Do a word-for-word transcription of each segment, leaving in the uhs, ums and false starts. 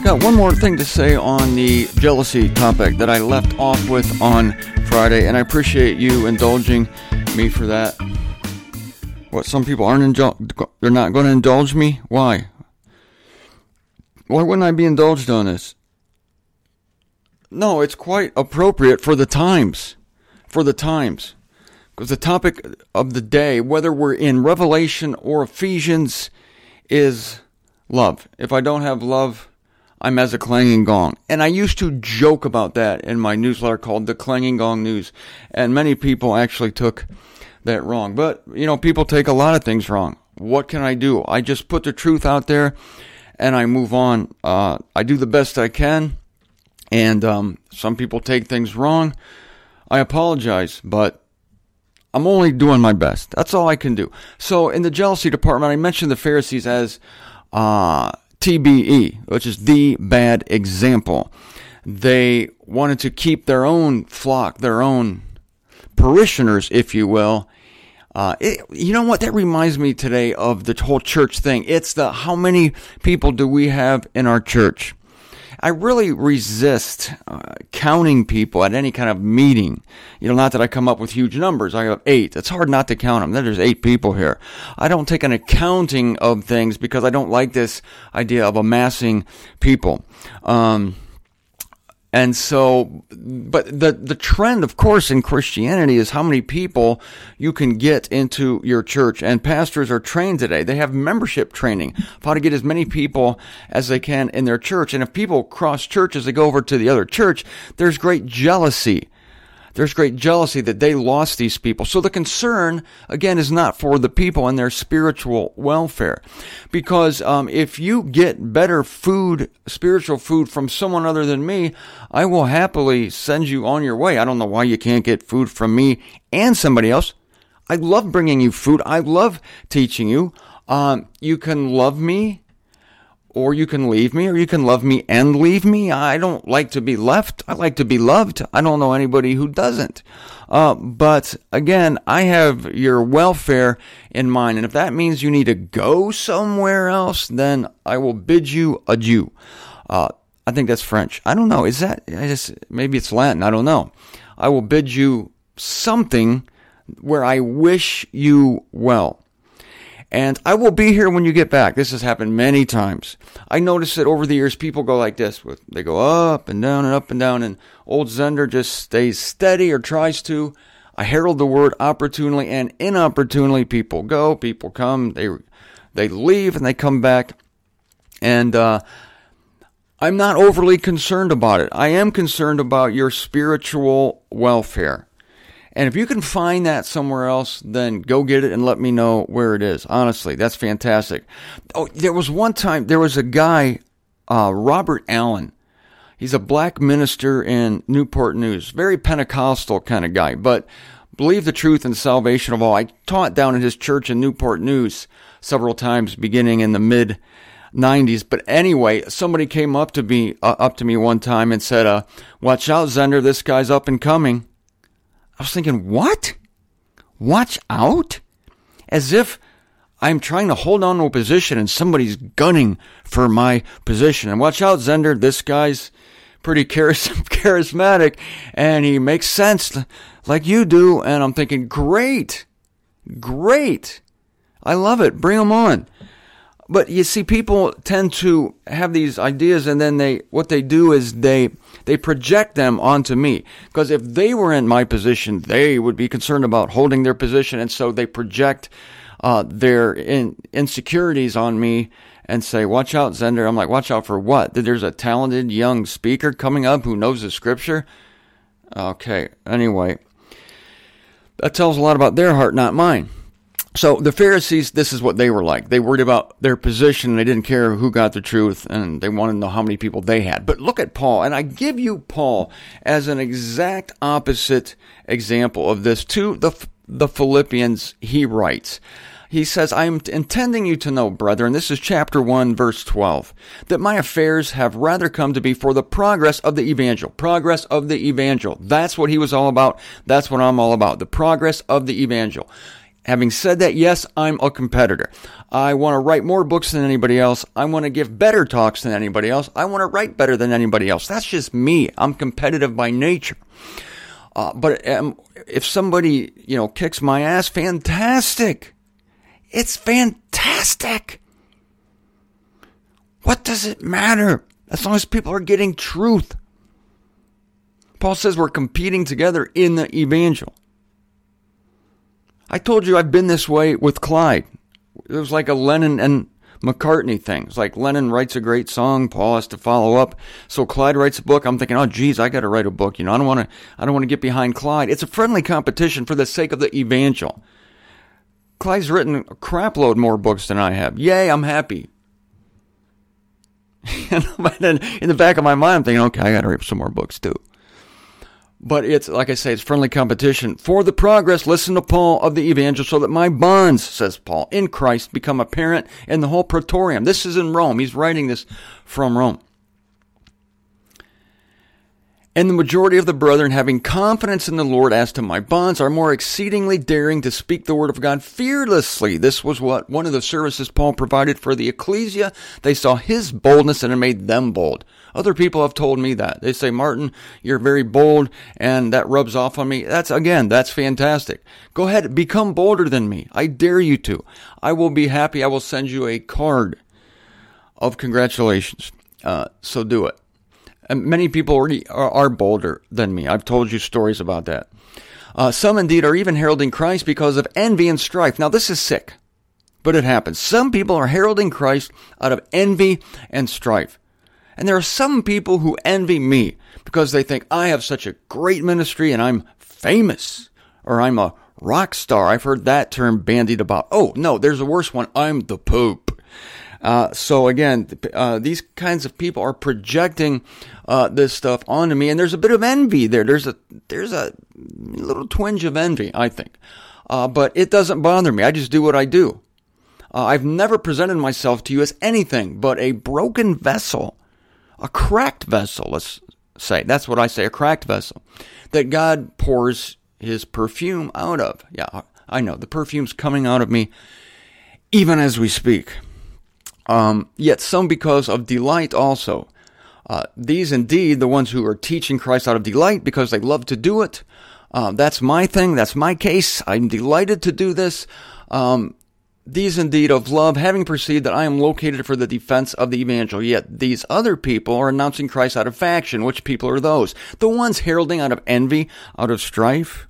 got one more thing to say on the jealousy topic that I left off with on Friday, and I appreciate you indulging me for that. What, some people aren't indul- they're not going to indulge me? Why? Why wouldn't I be indulged on this? No, it's quite appropriate for the times. For the times. Because the topic of the day, whether we're in Revelation or Ephesians, is love. If I don't have love, I'm as a clanging gong. And I used to joke about that in my newsletter called The Clanging Gong News. And many people actually took that wrong. But, you know, people take a lot of things wrong. What can I do? I just put the truth out there and I move on. Uh, I do the best I can. And um, some people take things wrong. I apologize, but I'm only doing my best. That's all I can do. So in the jealousy department, I mentioned the Pharisees as uh, T B E, which is the bad example. They wanted to keep their own flock, their own parishioners, if you will. Uh, it, you know what? That reminds me today of the whole church thing. It's the how many people do we have in our church? I really resist uh, counting people at any kind of meeting. You know, not that I come up with huge numbers. I have eight. It's hard not to count them. There's eight people here. I don't take an accounting of things because I don't like this idea of amassing people. Um, and so, but the, the trend, of course, in Christianity is how many people you can get into your church. And pastors are trained today. They have membership training of how to get as many people as they can in their church. And if people cross churches, they go over to the other church, there's great jealousy. There's great jealousy that they lost these people. So the concern, again, is not for the people and their spiritual welfare. Because um, if you get better food, spiritual food from someone other than me, I will happily send you on your way. I don't know why you can't get food from me and somebody else. I love bringing you food. I love teaching you. Um, you can love me, or you can leave me, or you can love me and leave me. I don't like to be left. I like to be loved. I don't know anybody who doesn't. Uh, but again, I have your welfare in mind. And if that means you need to go somewhere else, then I will bid you adieu. Uh, I think that's French. I don't know. Is that, I just, maybe it's Latin. I don't know. I will bid you something where I wish you well. And I will be here when you get back. This has happened many times. I notice that over the years, people go like this. They go up and down and up and down, and old Zender just stays steady or tries to. I herald the word opportunely and inopportunely. People go, people come, they they leave, and they come back. And uh, I'm not overly concerned about it. I am concerned about your spiritual welfare. And if you can find that somewhere else, then go get it and let me know where it is. Honestly, that's fantastic. Oh, there was one time, there was a guy, uh, Robert Allen. He's a black minister in Newport News. Very Pentecostal kind of guy, but believe the truth and salvation of all. I taught down at his church in Newport News several times beginning in the mid nineties. But anyway, somebody came up to me, uh, up to me one time and said, uh, watch out, Zender, this guy's up and coming. I was thinking, what? Watch out? As if I'm trying to hold on to a position and somebody's gunning for my position. And watch out, Zender, this guy's pretty charismatic and he makes sense like you do. And I'm thinking, great, great. I love it. Bring him on. But you see, people tend to have these ideas, and then they, what they do is they, they project them onto me. Because if they were in my position, they would be concerned about holding their position, and so they project uh, their in, insecurities on me and say, watch out, Zender. I'm like, watch out for what? That there's a talented young speaker coming up who knows the scripture? Okay, anyway. That tells a lot about their heart, not mine. So the Pharisees, this is what they were like. They worried about their position, and they didn't care who got the truth, and they wanted to know how many people they had. But look at Paul, and I give you Paul as an exact opposite example of this. To the, the Philippians, he writes, he says, I am intending you to know, brethren, this is chapter one, verse twelve, that my affairs have rather come to be for the progress of the evangel. Progress of the evangel. That's what he was all about. That's what I'm all about. The progress of the evangel. Having said that, yes, I'm a competitor. I want to write more books than anybody else. I want to give better talks than anybody else. I want to write better than anybody else. That's just me. I'm competitive by nature. Uh, but um, if somebody, you know, kicks my ass, fantastic. It's fantastic. What does it matter? As long as people are getting truth. Paul says we're competing together in the evangel. I told you I've been this way with Clyde. It was like a Lennon and McCartney thing. It's like Lennon writes a great song, Paul has to follow up. So Clyde writes a book. I'm thinking, oh, geez, I got to write a book. You know, I don't want to. I don't want to get behind Clyde. It's a friendly competition for the sake of the evangel. Clyde's written a crap load more books than I have. Yay, I'm happy. But then in the back of my mind, I'm thinking, okay, I got to write some more books too. But it's, like I say, it's friendly competition. For the progress, listen to Paul, of the evangel, so that my bonds, says Paul, in Christ become apparent in the whole praetorium. This is in Rome. He's writing this from Rome. And the majority of the brethren, having confidence in the Lord as to my bonds, are more exceedingly daring to speak the word of God fearlessly. This was what one of the services Paul provided for the ecclesia. They saw his boldness and it made them bold. Other people have told me that. They say, Martin, you're very bold, and that rubs off on me. That's, again, that's fantastic. Go ahead, become bolder than me. I dare you to. I will be happy. I will send you a card of congratulations. Uh, so do it. And many people already are, are bolder than me. I've told you stories about that. Uh, some indeed are even heralding Christ because of envy and strife. Now this is sick, but it happens. Some people are heralding Christ out of envy and strife. And there are some people who envy me because they think I have such a great ministry and I'm famous, or I'm a rock star. I've heard that term bandied about. Oh, no, there's a worse one. I'm the Pope. Uh, so again, uh, these kinds of people are projecting uh, this stuff onto me, and there's a bit of envy there. There's a there's a little twinge of envy, I think, uh, but it doesn't bother me. I just do what I do. Uh, I've never presented myself to you as anything but a broken vessel, a cracked vessel. Let's say that's what I say, a cracked vessel that God pours His perfume out of. Yeah, I know the perfume's coming out of me, even as we speak. Um, yet some because of delight also. Uh, these indeed, the ones who are teaching Christ out of delight because they love to do it. Uh, that's my thing. That's my case. I'm delighted to do this. Um, these indeed of love, having perceived that I am located for the defense of the evangel. Yet these other people are announcing Christ out of faction. Which people are those? The ones heralding out of envy, out of strife.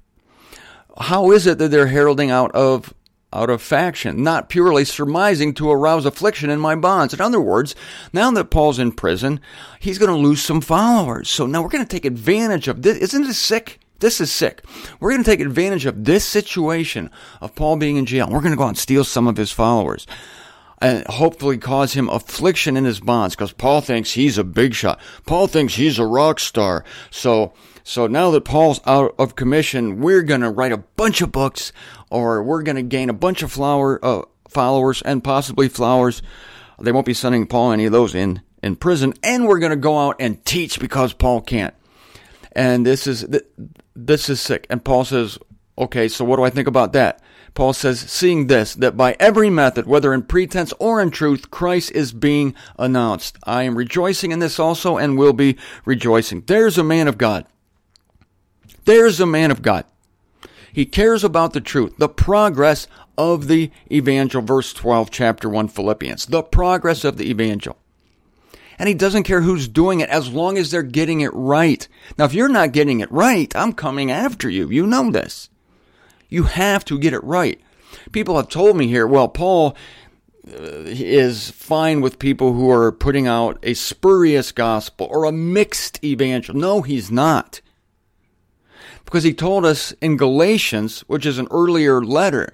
How is it that they're heralding out of out of faction, not purely surmising to arouse affliction in my bonds? In other words, now that Paul's in prison, he's going to lose some followers. So now we're going to take advantage of this. Isn't this sick? This is sick. We're going to take advantage of this situation of Paul being in jail. We're going to go out and steal some of his followers and hopefully cause him affliction in his bonds, because Paul thinks he's a big shot. Paul thinks he's a rock star. So So now that Paul's out of commission, we're going to write a bunch of books, or we're going to gain a bunch of flower, uh, followers and possibly flowers. They won't be sending Paul any of those in, in prison. And we're going to go out and teach because Paul can't. And this is, this is sick. And Paul says, okay, so what do I think about that? Paul says, seeing this, that by every method, whether in pretense or in truth, Christ is being announced. I am rejoicing in this also and will be rejoicing. There's a man of God. There's a man of God. He cares about the truth, the progress of the evangel, verse twelve, chapter one, Philippians, the progress of the evangel. And he doesn't care who's doing it as long as they're getting it right. Now, if you're not getting it right, I'm coming after you. You know this. You have to get it right. People have told me here, well, Paul uh, is fine with people who are putting out a spurious gospel or a mixed evangel. No, he's not. Because he told us in Galatians, which is an earlier letter,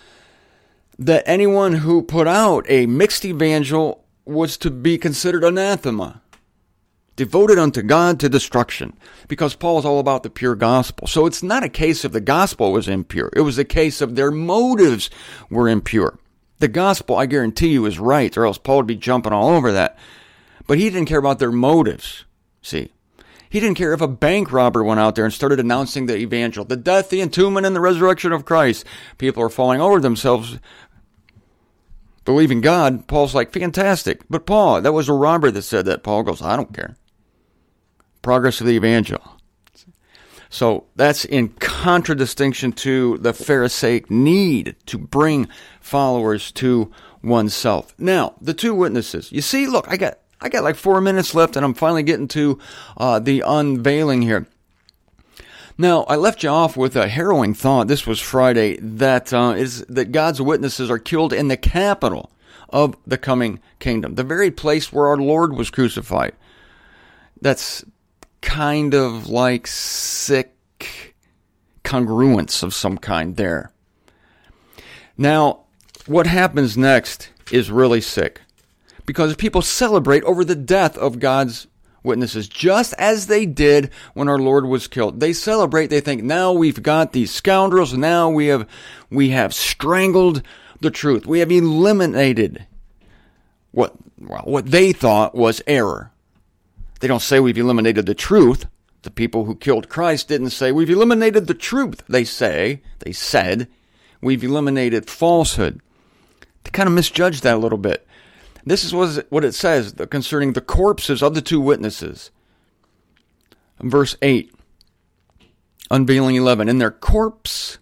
that anyone who put out a mixed evangel was to be considered anathema, devoted unto God to destruction, because Paul is all about the pure gospel. So it's not a case of the gospel was impure. It was a case of their motives were impure. The gospel, I guarantee you, is right, or else Paul would be jumping all over that. But he didn't care about their motives, see. He didn't care if a bank robber went out there and started announcing the evangel, the death, the entombment, and the resurrection of Christ. People are falling over themselves, believing God. Paul's like, fantastic. But Paul, that was a robber that said that. Paul goes, I don't care. Progress of the evangel. So that's in contradistinction to the Pharisaic need to bring followers to oneself. Now, the two witnesses. You see, look, I got I got like four minutes left, and I'm finally getting to uh, the unveiling here. Now, I left you off with a harrowing thought. This was Friday. That uh, is that God's witnesses are killed in the capital of the coming kingdom, the very place where our Lord was crucified. That's kind of like sick congruence of some kind there. Now, what happens next is really sick, because people celebrate over the death of God's witnesses, just as they did when our Lord was killed. They celebrate, they think, now we've got these scoundrels, now we have we have strangled the truth. We have eliminated what well, what they thought was error. They don't say we've eliminated the truth. The people who killed Christ didn't say we've eliminated the truth. They say, they said, we've eliminated falsehood. They kind of misjudged that a little bit. This is what it says concerning the corpses of the two witnesses. Verse eight, unveiling eleven. And their corpses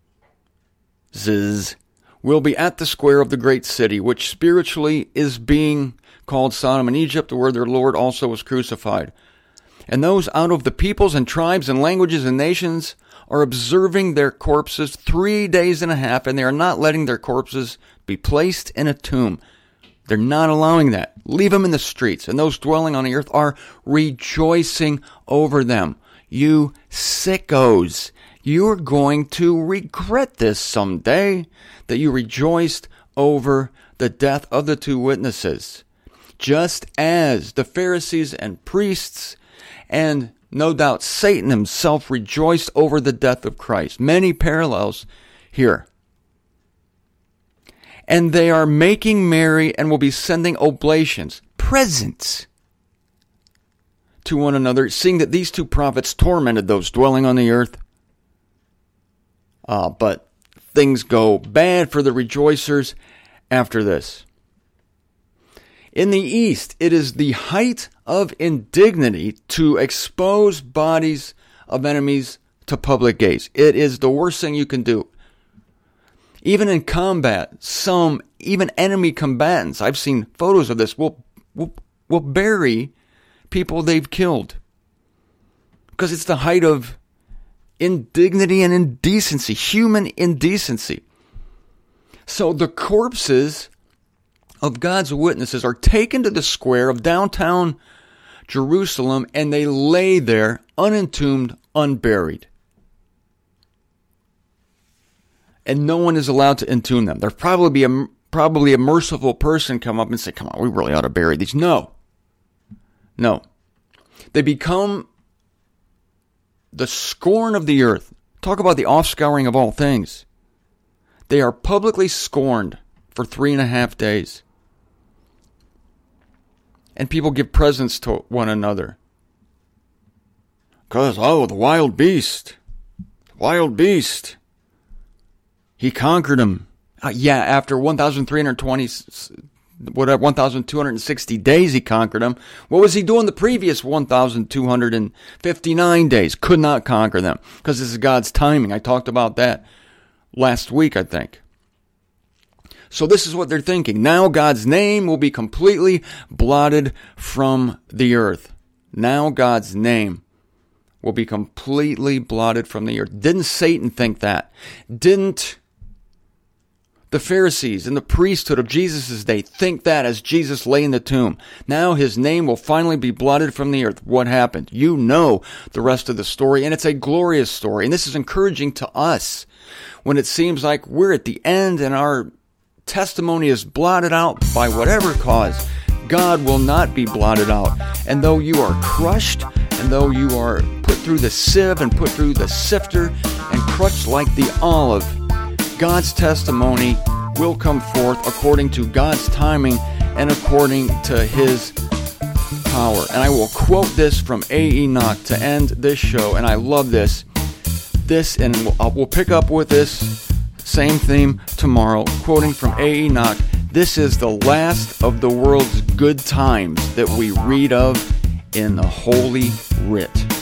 will be at the square of the great city, which spiritually is being called Sodom and Egypt, where their Lord also was crucified. And those out of the peoples and tribes and languages and nations are observing their corpses three days and a half, and they are not letting their corpses be placed in a tomb. They're not allowing that. Leave them in the streets. And those dwelling on the earth are rejoicing over them. You sickos, you're going to regret this someday, that you rejoiced over the death of the two witnesses. Just as the Pharisees and priests, and no doubt Satan himself, rejoiced over the death of Christ. Many parallels here. And they are making merry and will be sending oblations, presents, to one another, seeing that these two prophets tormented those dwelling on the earth. Uh, but things go bad for the rejoicers after this. In the East, it is the height of indignity to expose bodies of enemies to public gaze. It is the worst thing you can do. Even in combat, some, even enemy combatants, I've seen photos of this, will, will, will bury people they've killed. Because it's the height of indignity and indecency, human indecency. So the corpses of God's witnesses are taken to the square of downtown Jerusalem, and they lay there unentombed, unburied. And no one is allowed to entomb them. There'll probably be a, probably a merciful person come up and say, come on, we really ought to bury these. No. No. They become the scorn of the earth. Talk about the offscouring of all things. They are publicly scorned for three and a half days. And people give presents to one another. Because, oh, the wild beast. The wild beast. He conquered him. Uh, yeah, after one thousand three hundred twenty, whatever, one thousand two hundred sixty days he conquered him. What was he doing the previous one thousand two hundred fifty-nine days? Could not conquer them. Because this is God's timing. I talked about that last week, I think. So this is what they're thinking. Now God's name will be completely blotted from the earth. Now God's name will be completely blotted from the earth. Didn't Satan think that? Didn't the Pharisees and the priesthood of Jesus' day think that as Jesus lay in the tomb? Now his name will finally be blotted from the earth. What happened? You know the rest of the story, and it's a glorious story. And this is encouraging to us when it seems like we're at the end and our testimony is blotted out by whatever cause. God will not be blotted out. And though you are crushed, and though you are put through the sieve and put through the sifter and crushed like the olive, God's testimony will come forth according to God's timing and according to His power. And I will quote this from A. Enoch to end this show, and I love this. This, and we'll, we'll pick up with this same theme tomorrow, quoting from A. Enoch. This is the last of the world's good times that we read of in the Holy Writ.